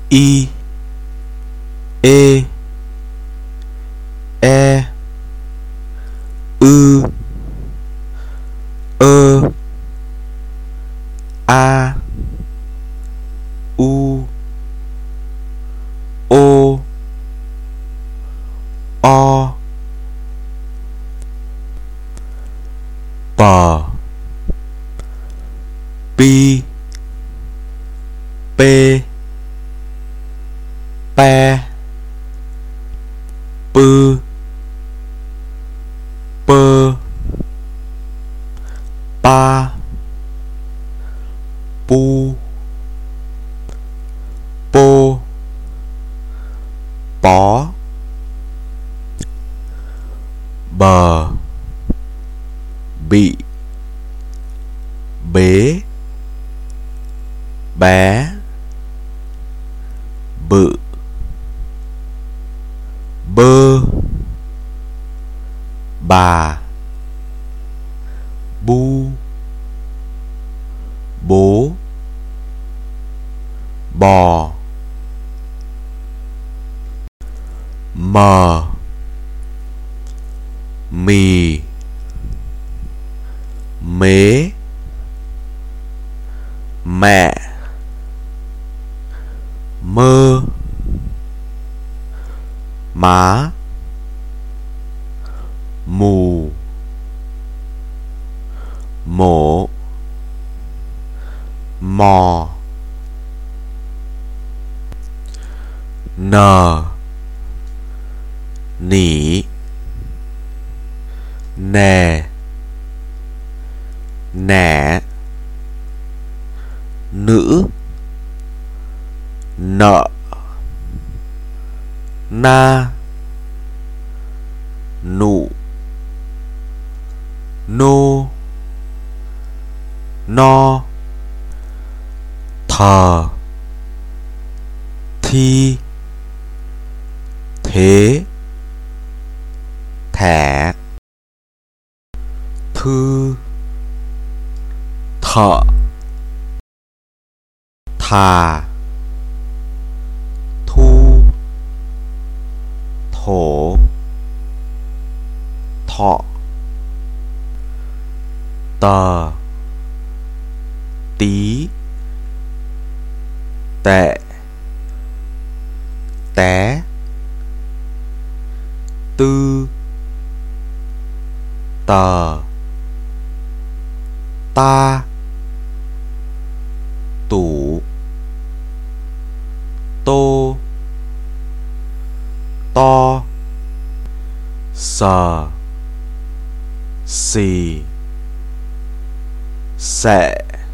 I, E, E, ư, ơ, a, u, ô, o, bờ, pi, pê, pe, pư, pơ, pa, pu, pô, bó, bờ, bị, bế, bé, bự, bơ, bà, bu, bố, bò, mờ, mì, mế, mẹ, mơ, má, mù, mổ, mò, nờ, nỉ, nè, nẻ, nữ, nợ, na, nụ, nô, no, thờ, thi, thế, thẻ, thư, thợ, thà, thu, thổ, thọ, tờ, tí, tệ, té, tư, tờ, ta, tủ, tô, to, sờ, xì, xệ,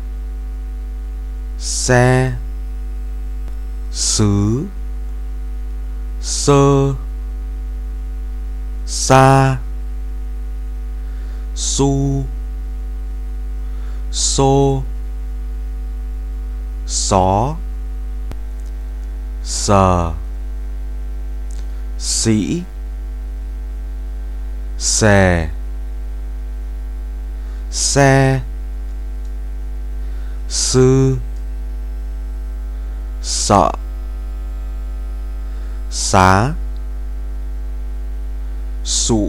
xe, xứ, sơ, xa, su, xô, xó, sờ, sĩ, xè, xe, sư, sợ, xá, sụ,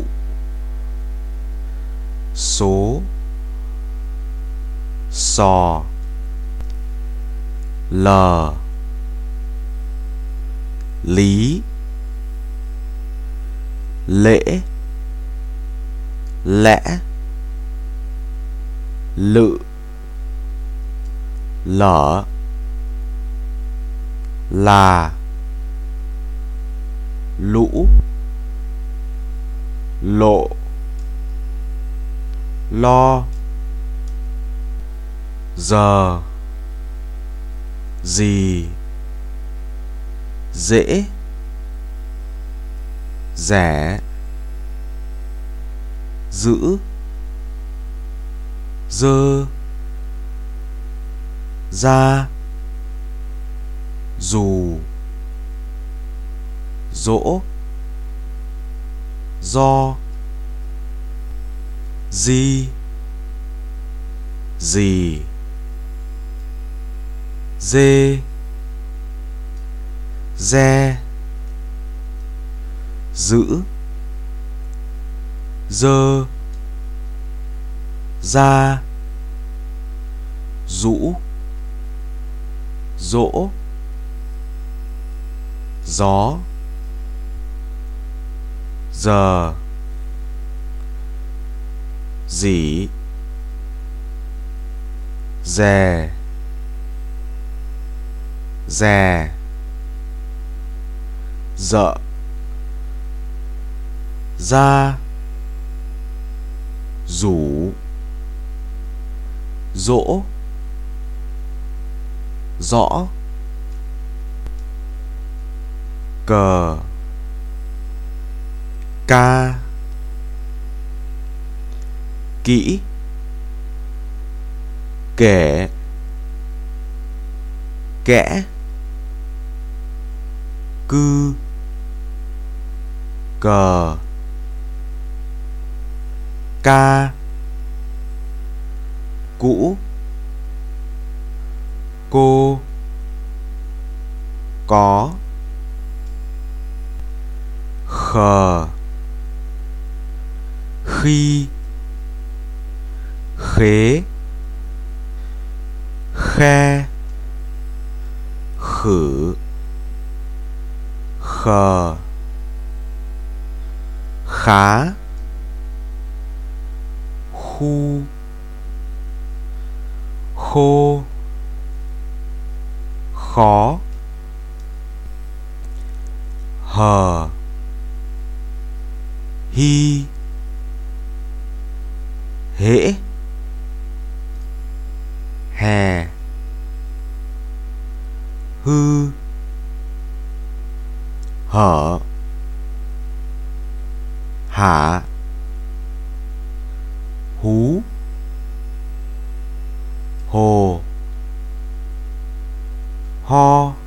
số, sò, lờ, lý, lễ, lẽ, lự, lở, là, lũ, lộ, lo, giờ, gì, dễ, rẻ, giữ, dơ, ra, dù, dỗ, do, di, dì, dê, re, giữ, dơ, ra, rũ, dỗ, gió, giờ, dỉ, dè, dè, dợ, ra, rủ, dỗ, rõ, cờ, ca, kỹ, kể, kẽ, cư, cờ, ca, cũ, cô, có, khờ, khi, khế, khe, khử, khờ, khá, khu, khô, khó, hờ, hi, hễ, hè, hư, hở, hả, hú, hồ, ho,